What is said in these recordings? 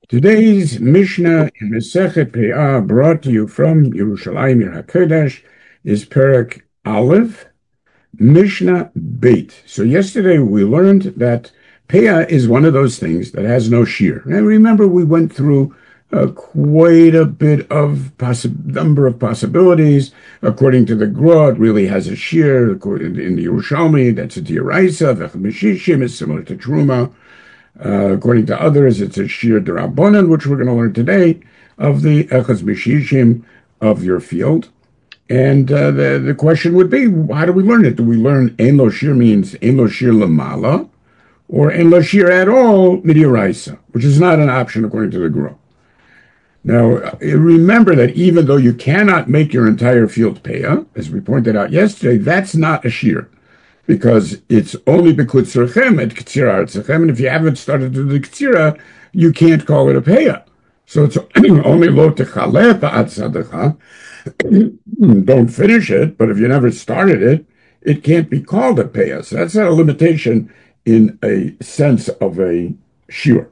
Today's Mishnah in Masechet Peah, brought to you from Yerushalayim Yer HaKodesh, is Perek Aleph, Mishnah Beit. So yesterday we learned that Peah is one of those things that has no shear. And remember, we went through quite a bit of number of possibilities. According to the Gra, it really has a shear. According in the Yerushalmi, that's a D'Oraisa. V'chad Meshishim is similar to Truma. According to others, it's a Shir D'Rabbanan, which we're going to learn today, of the Echaz Meshishim of your field. And the question would be, how do we learn it? Do we learn Ein Lo Shir means Ein Lo Shir Lamala, or Ein Lo Shir at all, Midiaraisa, which is not an option according to the Gra. Now, remember that even though you cannot make your entire field Peah, as we pointed out yesterday, that's not a Shir, because it's only b'kutzerchem et k'tzira artzachem, and if you haven't started to do the k'tzira, you can't call it a peah. So it's only lo techaleh ba'atzadecha. Don't finish it, but if you never started it, it can't be called a peah. So that's not a limitation in a sense of a shiur.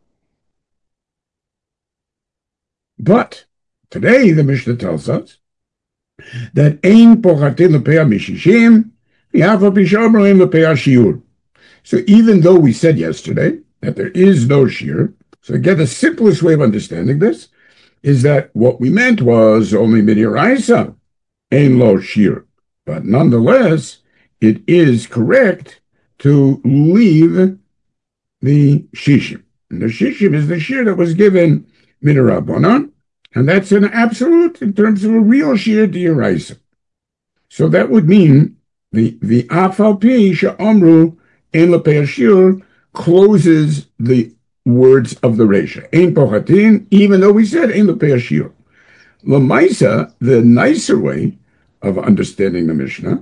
But today the Mishnah tells us that ein pochatin lepeah mishishim. So even though we said yesterday that there is no shear, so again, the simplest way of understanding this is that what we meant was only midiaraisa, ein lo shear. But nonetheless, it is correct to leave the shishim. And the shishim is the shear that was given midirabbanan, and that's an absolute in terms of a real shear d'oraisa. So that would mean the afal pi she'amru ein lepeah shiur closes the words of the Reisha. Ein pochatin, even though we said ein lepeah shiur. L'maisa, the nicer way of understanding the Mishnah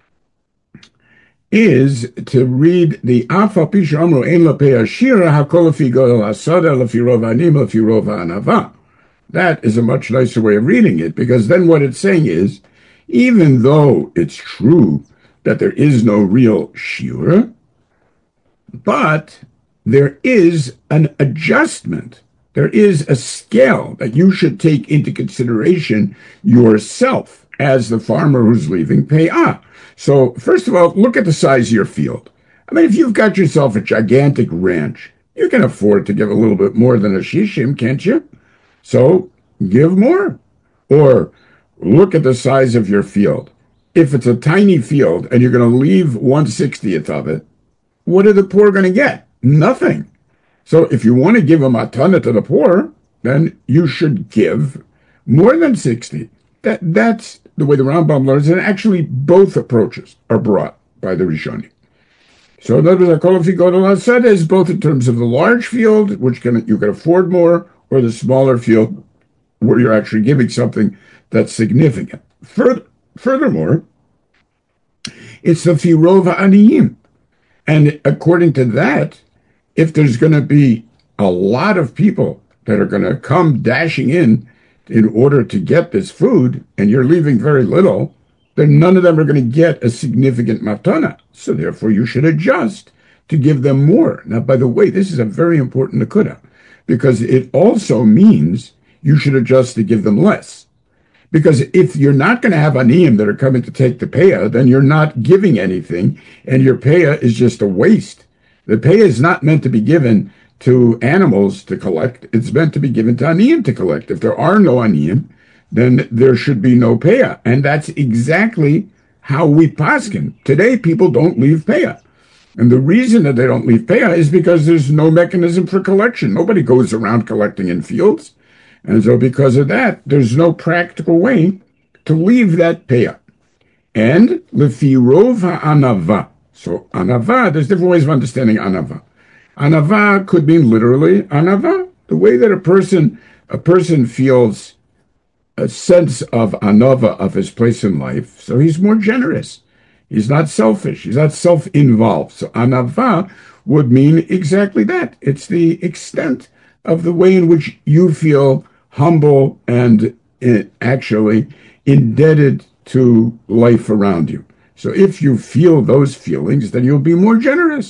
is to read the afal pi she'amru ein lepeah shiur hakol lefi godel hasada lefi rov ha'anim lefi rov ha'anava. That is a much nicer way of reading it, because then what it's saying is, even though it's true that there is no real shiur, but there is an adjustment. There is a scale that you should take into consideration yourself as the farmer who's leaving Peah. So first of all, look at the size of your field. I mean, if you've got yourself a gigantic ranch, you can afford to give a little bit more than a shishim, can't you? So give more. Or look at the size of your field. If it's a tiny field and you're going to leave 1/60th of it, what are the poor going to get? Nothing. So if you want to give a matana to the poor, then you should give more than 60. That's the way the Rambam learns, and actually both approaches are brought by the Rishonim. So in other words, Hakol lefi godel hasada is both in terms of the large field, which you can afford more, or the smaller field, where you're actually giving something that's significant. Furthermore, it's the firov ha'aniyim. And according to that, if there's going to be a lot of people that are going to come dashing in order to get this food, and you're leaving very little, then none of them are going to get a significant matana. So therefore, you should adjust to give them more. Now, by the way, this is a very important nekuda, because it also means you should adjust to give them less. Because if you're not going to have aniyim that are coming to take the peah, then you're not giving anything, and your peah is just a waste. The peah is not meant to be given to animals to collect. It's meant to be given to aniyim to collect. If there are no aniyim, then there should be no peah. And that's exactly how we paskin. Today, people don't leave peah. And the reason that they don't leave peah is because there's no mechanism for collection. Nobody goes around collecting in fields. And so because of that, there's no practical way to leave that peah. And lefi rov ha'anava. So anava, there's different ways of understanding anava. Anava could mean literally anava, the way that a person feels a sense of anava, of his place in life. So he's more generous. He's not selfish. He's not self-involved. So anava would mean exactly that. It's the extent of the way in which you feel humble and actually indebted to life around you. So if you feel those feelings, then you'll be more generous.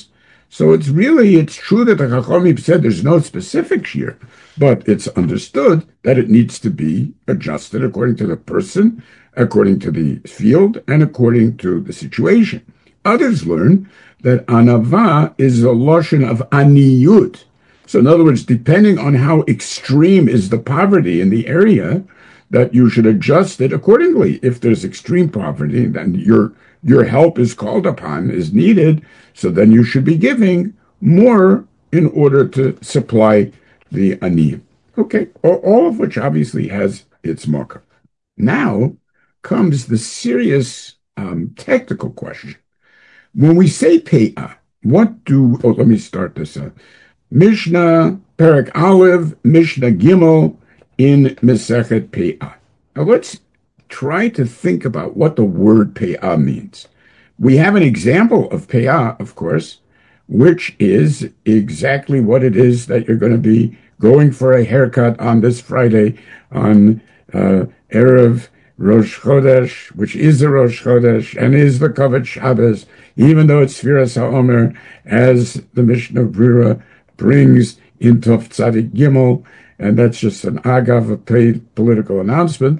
So it's true that the Chachamim said there's no specific shear, but it's understood that it needs to be adjusted according to the person, according to the field, and according to the situation. Others learn that anava is a loshon of aniyut. So in other words, depending on how extreme is the poverty in the area, that you should adjust it accordingly. If there's extreme poverty, then your help is called upon, is needed, so then you should be giving more in order to supply the aniyim. Okay, all of which obviously has its marker. Now comes the serious technical question. When we say pe'ah, let me start this. Mishnah, Perek Aleph, Mishnah Gimel in Mesechet Pe'ah. Now let's try to think about what the word pe'ah means. We have an example of pe'ah, of course, which is exactly what it is that you're going to be going for a haircut on this Friday on Erev Rosh Chodesh, which is the Rosh Chodesh and is the Kavod Shabbos, even though it's Sfiras HaOmer, as the Mishnah Brura brings in Tov Tzadik Gimel, and that's just an agav, a paid political announcement.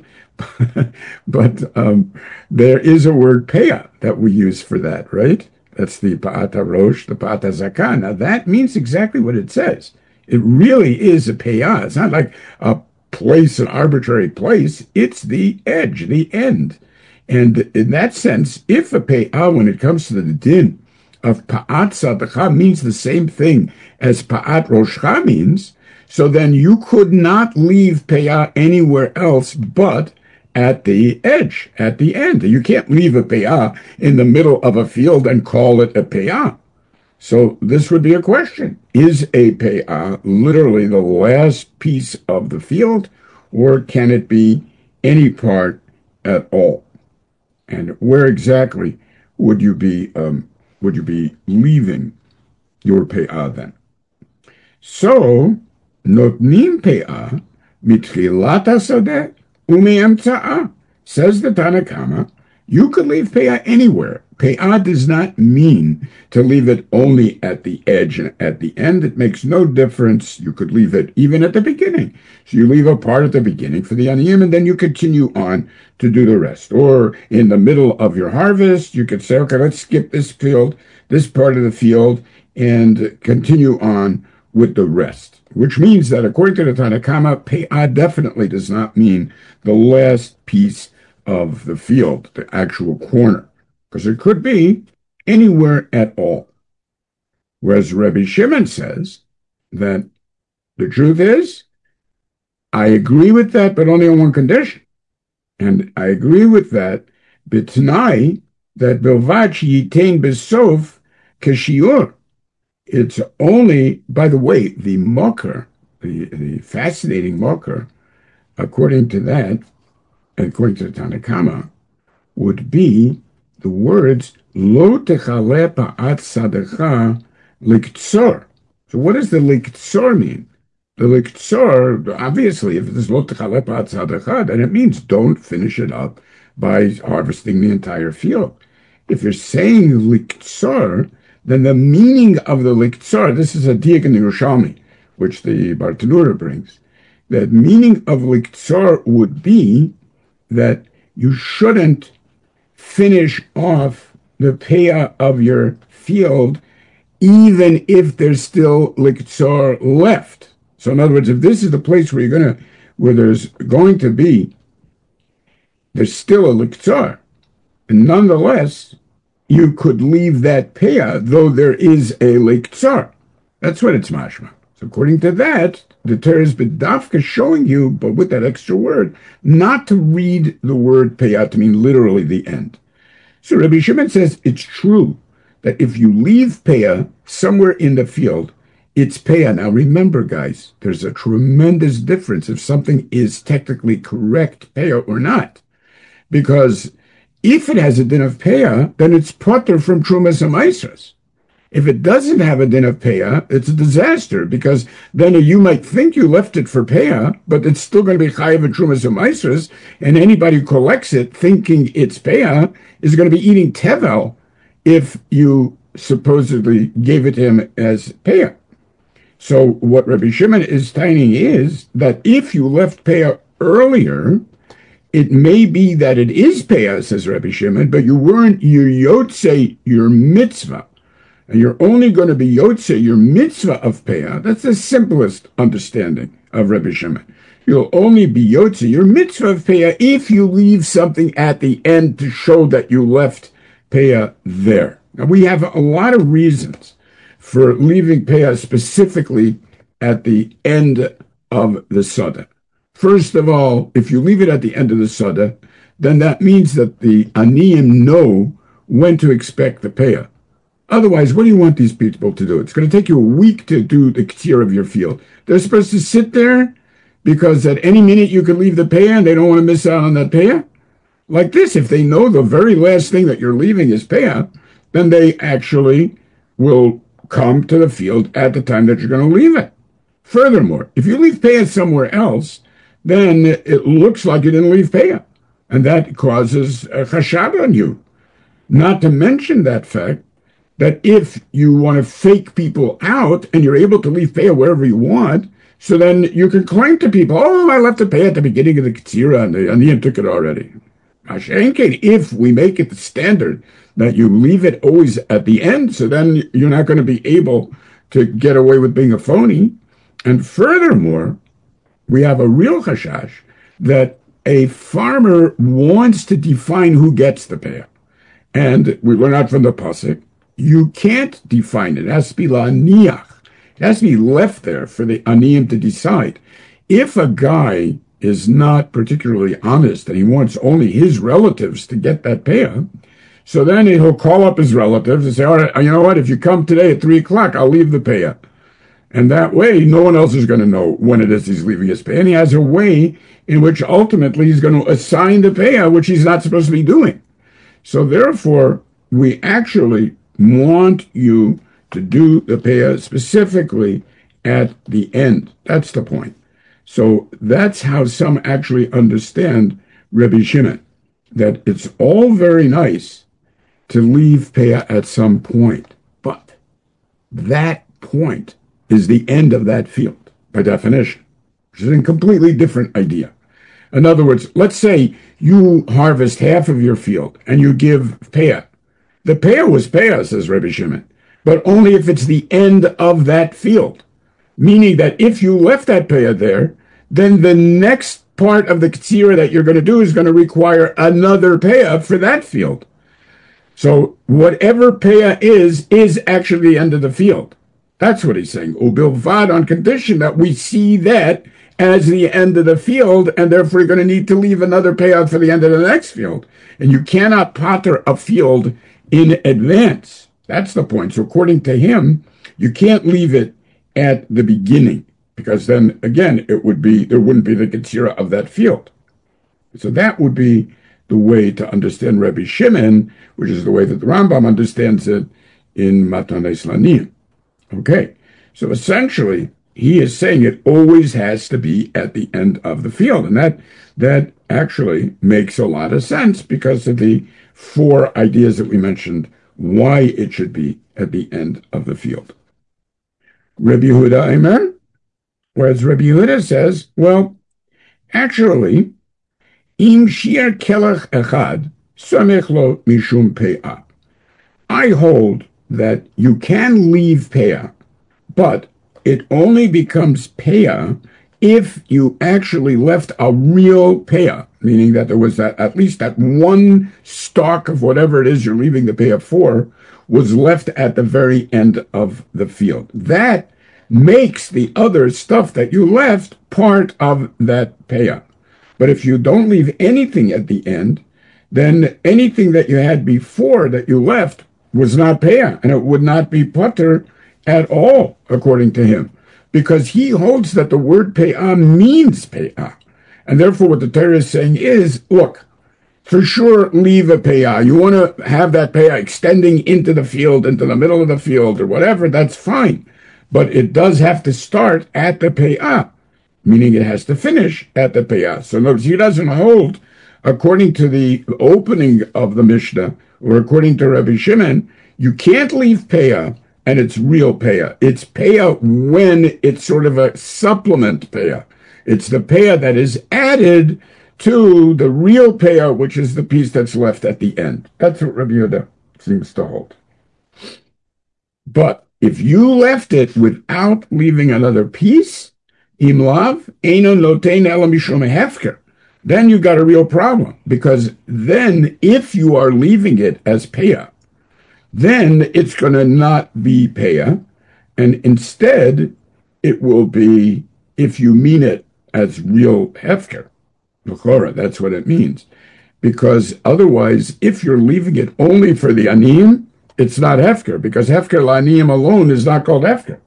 But there is a word pe'ah that we use for that, right? That's the Pa'at HaRosh, the Pa'at HaZakan. Now that means exactly what it says. It really is a pe'ah. It's not like a place, an arbitrary place. It's the edge, the end. And in that sense, if a pe'ah, when it comes to the din of Pa'at Tzadachah, means the same thing as Pa'at Roshcha means, so then you could not leave pe'ah anywhere else but at the edge, at the end. You can't leave a pe'ah in the middle of a field and call it a pe'ah. So this would be a question. Is a pe'ah literally the last piece of the field, or can it be any part at all? And where exactly would you be leaving your pe'ah then? So, notnim pe'ah mitchilat hasadeh u'me'emtza'ah. Says the Tanna Kama, you could leave pe'ah anywhere. Pe'ah does not mean to leave it only at the edge and at the end. It makes no difference. You could leave it even at the beginning. So you leave a part at the beginning for the aniyim, and then you continue on to do the rest. Or in the middle of your harvest, you could say, okay, let's skip this field, this part of the field, and continue on with the rest. Which means that according to the Tanna Kama, pe'ah definitely does not mean the last piece of the field, the actual corner, because it could be anywhere at all. Whereas Rabbi Shimon says that the truth is, I agree with that, but only on one condition. And I agree with that, b'tnai, that bilvad yitain besof kashiur. It's only, by the way, the mocker, the fascinating mocker, according to that, according to the Tanna Kama, would be the words lo techale pa'at sadecha liktsor. So what does the liktsor mean? The liktsor, obviously, if it is lo techale pa'at sadecha, then it means don't finish it up by harvesting the entire field. If you're saying liktsor, then the meaning of the liktsor, this is a diak in the Yerushalmi, which the Bartanura brings. The meaning of liktsor would be that you shouldn't finish off the pe'ah of your field even if there's still liktsor left. So in other words, if this is the place where there's still a liktsor, and nonetheless, you could leave that pe'ah, though there is a liktsor. That's what it's mashma. So according to that, the Torah is b'dafka showing you, but with that extra word, not to read the word pe'ah to mean literally the end. So Rabbi Shimon says it's true that if you leave pe'ah somewhere in the field, it's pe'ah. Now remember, guys, there's a tremendous difference if something is technically correct pe'ah or not. Because if it has a din of pe'ah, then it's potter from Trumas HaMaisros. If it doesn't have a din of pe'ah, it's a disaster, because then you might think you left it for pe'ah, but it's still going to be chayiv and Trumas HaMaisros, and anybody who collects it thinking it's pe'ah is going to be eating tevel if you supposedly gave it to him as payah. So what Rabbi Shimon is saying is that if you left payah earlier, it may be that it is payah, says Rabbi Shimon, but you weren't yotze your mitzvah. And you're only going to be yotze your mitzvah of payah. That's the simplest understanding of Rabbi Shimon. You'll only be yotze your mitzvah of payah if you leave something at the end to show that you left payah there. Now, we have a lot of reasons for leaving payah specifically at the end of the Sada. First of all, if you leave it at the end of the Sada, then that means that the Aniyim know when to expect the payah. Otherwise, what do you want these people to do? It's going to take you a week to do the k'tir of your field. They're supposed to sit there because at any minute you could leave the payah and they don't want to miss out on that payah? Like this, if they know the very last thing that you're leaving is payah, then they actually will come to the field at the time that you're going to leave it. Furthermore, if you leave payah somewhere else, then it looks like you didn't leave payah, and that causes a chashad on you. Not to mention that fact that if you want to fake people out and you're able to leave payah wherever you want, so then you can claim to people, oh, I left the payah at the beginning of the Ketzira and the Aniyim took it already. If we make it the standard that you leave it always at the end, so then you're not going to be able to get away with being a phony. And furthermore, we have a real chashash that a farmer wants to define who gets the payah. And we learn out from the pasuk, you can't define it. It has to be la'aniach. It has to be left there for the aniyim to decide. If a guy is not particularly honest and he wants only his relatives to get that payah, so then he'll call up his relatives and say, all right, you know what, if you come today at 3 o'clock, I'll leave the payah. And that way, no one else is going to know when it is he's leaving his payah. And he has a way in which ultimately he's going to assign the payah, which he's not supposed to be doing. So therefore, we actually want you to do the payah specifically at the end. That's the point. So that's how some actually understand Rabbi Shimon, that it's all very nice to leave payah at some point, but that point is the end of that field, by definition, which is a completely different idea. In other words, let's say you harvest half of your field and you give payah. The payah was payah, says Rabbi Shimon, but only if it's the end of that field. Meaning that if you left that payah there, then the next part of the ketzira that you're going to do is going to require another payah for that field. So whatever payah is actually the end of the field. That's what he's saying. Ubilvad, on condition that we see that as the end of the field, and therefore you're going to need to leave another payout for the end of the next field. And you cannot potter a field in advance. That's the point. So according to him, you can't leave it at the beginning, because then again there wouldn't be the ketzira of that field. So that would be the way to understand Rabbi Shimon, which is the way that the Rambam understands it in Matanes Laniyim. Okay, so essentially he is saying it always has to be at the end of the field, and that actually makes a lot of sense because of the 4 ideas that we mentioned why it should be at the end of the field. Rabbi Yehuda Aimer, whereas Rabbi Yehuda says, well, actually, im shir kelach echad samech lo mishum pe'ah. I hold that you can leave payah, but it only becomes payah if you actually left a real payah, meaning that there was at least that one stalk of whatever it is you're leaving the payah for was left at the very end of the field. That makes the other stuff that you left part of that payah. But if you don't leave anything at the end, then anything that you had before that you left was not payah, and it would not be pater at all, according to him, because he holds that the word payah means payah. And therefore what the Torah is saying is, look, for sure leave a payah. You want to have that payah extending into the field, into the middle of the field, or whatever, that's fine. But it does have to start at the payah, meaning it has to finish at the payah. So notice he doesn't hold, according to the opening of the Mishnah, or according to Rabbi Shimon, You can't leave payah and it's real payah. It's payah when it's sort of a supplement payah. It's the payah that is added to the real payah, which is the piece that's left at the end. That's what Rabbi Yehuda seems to hold. But if you left it without leaving another piece, imlav eino notein ela mishum hefker, then you got a real problem, because then if you are leaving it as payah, then it's going to not be payah, and instead it will be, if you mean it as real hefker, l'chora, that's what it means. Because otherwise, if you're leaving it only for the aniyim, it's not hefker, because hefker la'aniyim alone is not called hefker.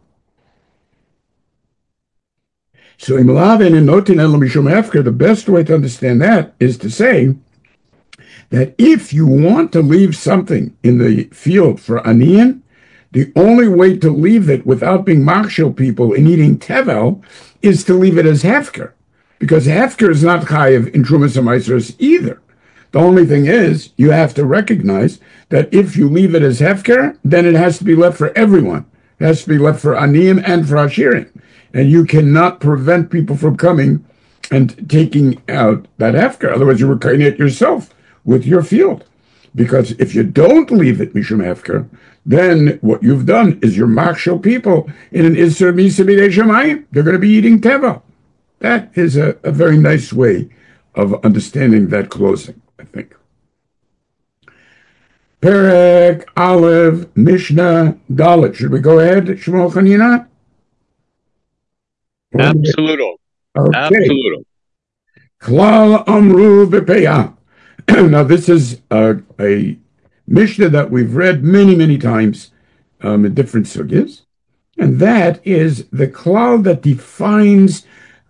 So imlav and notin ela mishum hefker, the best way to understand that is to say that if you want to leave something in the field for aniyim, the only way to leave it without being machshel people and eating tevel is to leave it as hefker, because hefker is not chayiv in trumas and maasros either. The only thing is, you have to recognize that if you leave it as hefker, then it has to be left for everyone. It has to be left for aniyim and for ashirim. And you cannot prevent people from coming and taking out that hefker. Otherwise, you're recording it yourself with your field. Because if you don't leave it mishum hefker, then what you've done is you're machshel people in an isser misa b'dei shamayim. They're going to be eating teva. That is a very nice way of understanding that closing, I think. Perek Aleph Mishnah Dalet. Should we go ahead, Shmuel Chanina? Absolutely. Okay. Absolutely. Klal Amru B'Peyah. Now, this is a Mishnah that we've read many, many times in different sugyas, and that is the klal that defines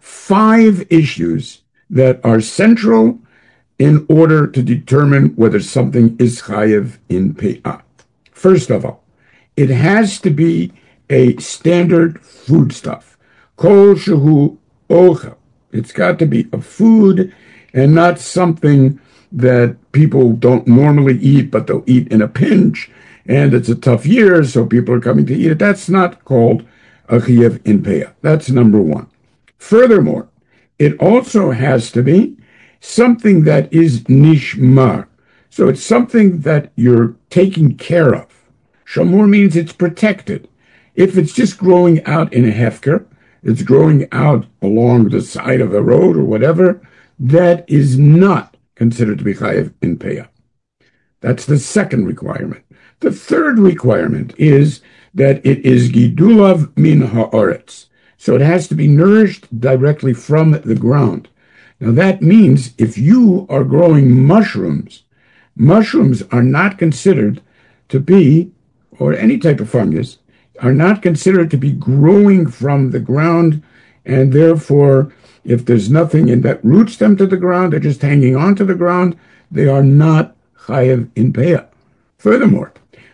5 issues that are central in order to determine whether something is chayev in peyah. First of all, it has to be a standard foodstuff. Kol shehu ochel. It's got to be a food and not something that people don't normally eat, but they'll eat in a pinch, and it's a tough year, so people are coming to eat it. That's not called a chayev in peyah. That's number 1. Furthermore, it also has to be something that is nishmar. So it's something that you're taking care of. Shamur means it's protected. If it's just growing out in a hefker, it's growing out along the side of a road or whatever, that is not considered to be chayev in peyah. That's the second requirement. The third requirement is that it is gidulav min haaretz. So it has to be nourished directly from the ground. Now that means if you are growing mushrooms, mushrooms are not considered to be, or any type of fungus, are not considered to be growing from the ground, and therefore, if there's nothing in that roots them to the ground, they're just hanging on to the ground, they are not chayev in peyah. Furthermore,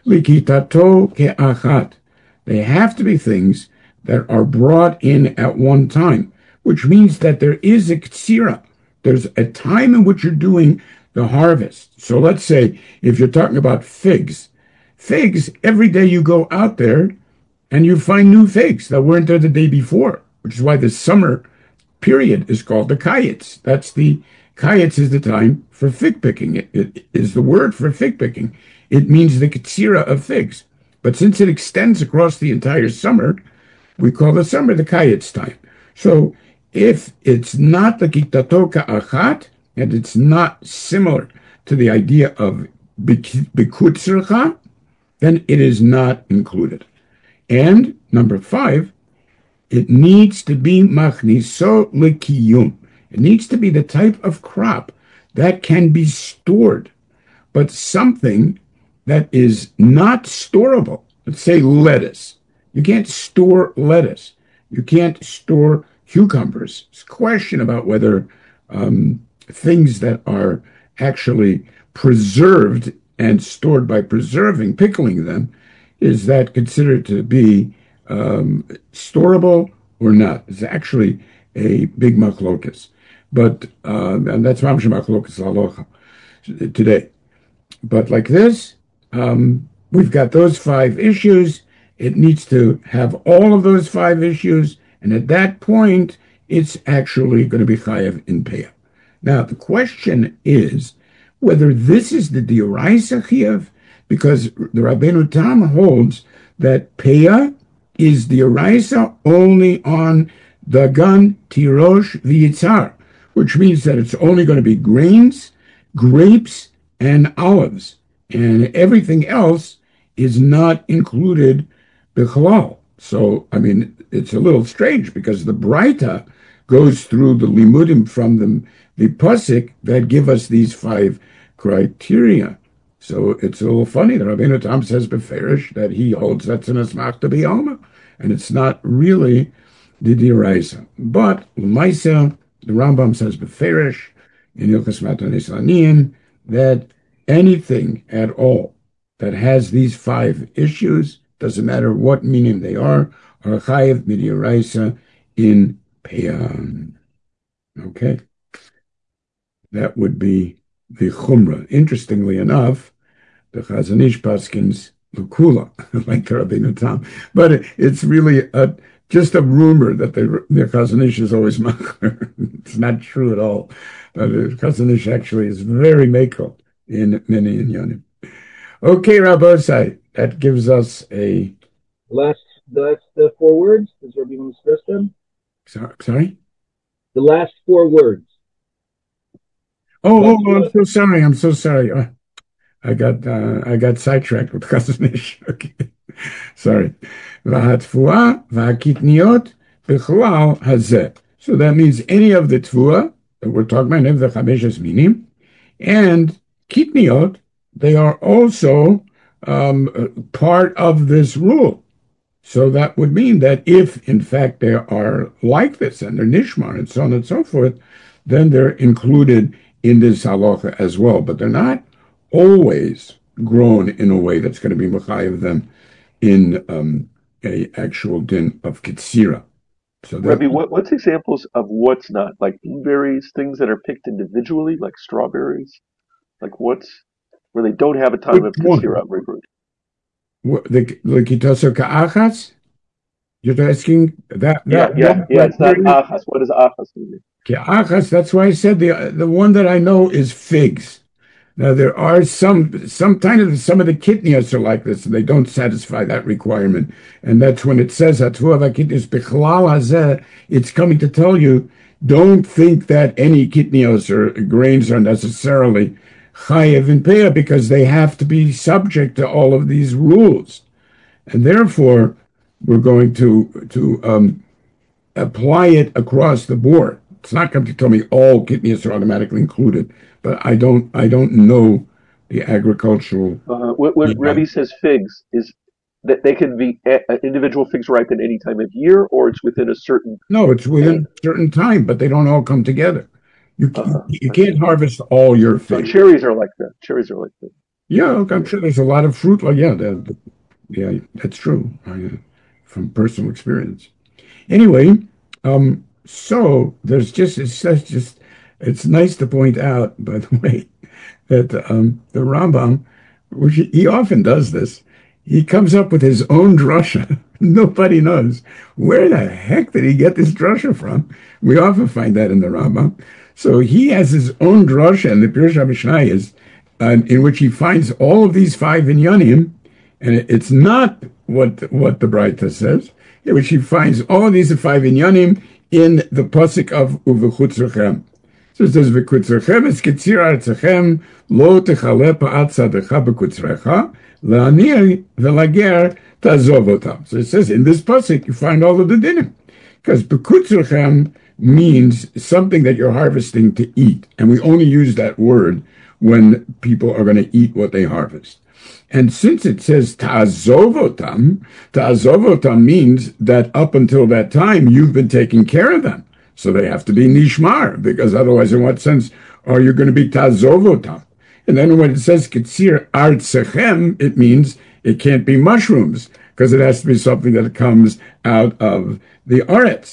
likitato ke'achat, they have to be things that are brought in at one time, which means that there is a ktsira. There's a time in which you're doing the harvest. So let's say if you're talking about figs, every day you go out there and you find new figs that weren't there the day before, which is why the summer period is called the kayetz. Kayetz is the time for fig picking. It is the word for fig picking. It means the ktsira of figs. But since it extends across the entire summer, we call the summer the kayetz time. So if it's not the kitato ka'achat, and it's not similar to the idea of bikutzercha, then it is not included. And number 5, it needs to be machniso lekiyum. It needs to be the type of crop that can be stored, but something that is not storable. Let's say lettuce. You can't store lettuce. You can't store cucumbers. It's a question about whether things that are actually preserved and stored by preserving, pickling them, is that considered to be storable or not? It's actually a big machlokas. But, and that's mamash machlokas halacha today. But like this, we've got those 5 issues. It needs to have all of those 5 issues, and at that point, it's actually going to be chayav in peah. Now, the question is whether this is the dioraisa chayav, because the Rabbeinu Tam holds that peah is dioraisa only on dagan, tirosh, v'yitzar, which means that it's only going to be grains, grapes, and olives, and everything else is not included bichlal. So, I mean, it's a little strange because the Braita goes through the limudim from the pasuk that give us these 5 criteria. So it's a little funny that Rabbeinu Tam says beferish that he holds that's an asmachta b'alma, and it's not really the diraisa. But l'maisa, the Rambam says beferish in Hilchos Matanis Aniyim that anything at all that has these 5 issues, doesn't matter what meaning they are chayiv midiraisa in peah. Okay, that would be the chumrah. Interestingly enough, the Chazon Ish paskins l'kula, like the Rabbeinu Tam, but it's really just a rumor that the Chazon Ish is always machmer. It's not true at all. The Chazon Ish actually is very mekel in many inyanim. Okay, Rabbosai, that gives us a last 4 words. Does Rabbi want to stress them? Sorry? The last 4 words. Oh, I'm so sorry. I got sidetracked with Chazon Ish. Okay, sorry. V'hatfua v'hakitniot b'chlal hazeh. So that means any of the tfua that we're talking about, any of the chameshes minim, and kitniot, they are also part of this rule. So that would mean that if, in fact, they are like this and they're nishmar and so on and so forth, then they're included in this halacha as well. But they're not always grown in a way that's going to be mechayev them in a actual din of Ketzira. So Rabbi, what's examples of what's not? Like blueberries, things that are picked individually, like strawberries? Like what's where they don't have a time of Ketzira root? The Kitoso Ka'achas? You're asking that? Yeah, it's not achas. What does achas mean? Achas, that's why I said the one that I know is figs. Now there are some of the kitnios are like this, and they don't satisfy that requirement. And that's when it says it's coming to tell you, don't think that any kitnios or grains are necessarily chayev in peah, because they have to be subject to all of these rules, and therefore we're going to apply it across the board. It's not going to tell me all kitnios are automatically included, but I don't know the agricultural. What Rebbe says figs is that they can be individual figs ripen any time of year, or it's within a certain. No, it's within a certain time, but they don't all come together. You can't harvest all your figs. So cherries are like that. Yeah, I'm sure there's a lot of fruit. Like yeah, that's true from personal experience. Anyway, so there's it's nice to point out, by the way, that the Rambam, which he often does this, he comes up with his own drasha. Nobody knows where the heck did he get this drasha from. We often find that in the Rambam. So he has his own drasha in the Pirush HaMishnayos, in which he finds all of these 5 inyanim, and it's not what the Braita says, in which he finds all of these 5 inyanim in the pasuk of Uvechutzrechem. So it says, V'kutzrechem es ketzir artzachem, lo techale pa'at sadecha b'kutzrecha, la'anir v'lager ta'azov otam. So it says, in this pasuk, you find all of the dinim. Because b'kutzrechem means something that you're harvesting to eat. And we only use that word when people are going to eat what they harvest. And since it says ta'azov otam means that up until that time, you've been taking care of them. So they have to be nishmar, because otherwise, in what sense are you going to be ta'azov otam? And then when it says ketzir artzachem, it means it can't be mushrooms, because it has to be something that comes out of the aretz.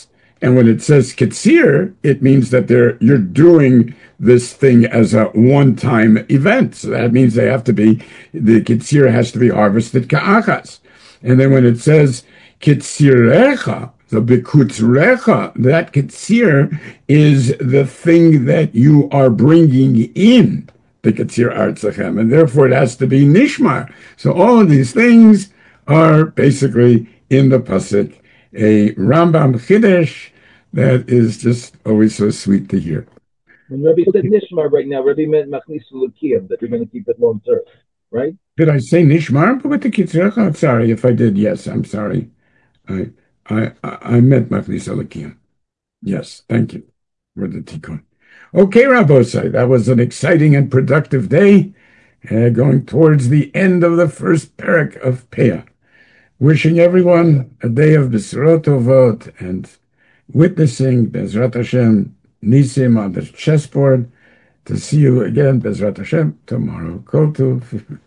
And when it says kitzir, it means that you're doing this thing as a one-time event. So that means the kitzir has to be harvested ka'achas. And then when it says kitzirecha, the bikutzrecha, that kitzir is the thing that you are bringing in, the kitzir artzachem, and therefore it has to be nishmar. So all of these things are basically in the pasuk, a Rambam Chiddush that is just always so sweet to hear. When Rabbi said Nishmar right now, Rabbi meant Machnis L'Kiyam, that you're going to keep it long term, right? Did I say Nishmar with the Kitzrecha? I'm sorry if I did. Yes, I'm sorry. I meant Machnis L'Kiyam. Yes, thank you for the tikkun. Okay, Rabbosai, that was an exciting and productive day, going towards the end of the first parak of Peah. Wishing everyone a day of B'sarot Tovot and witnessing Bezrat Hashem Nisim on the chessboard. To see you again, Bezrat Hashem, tomorrow. Kol Tov.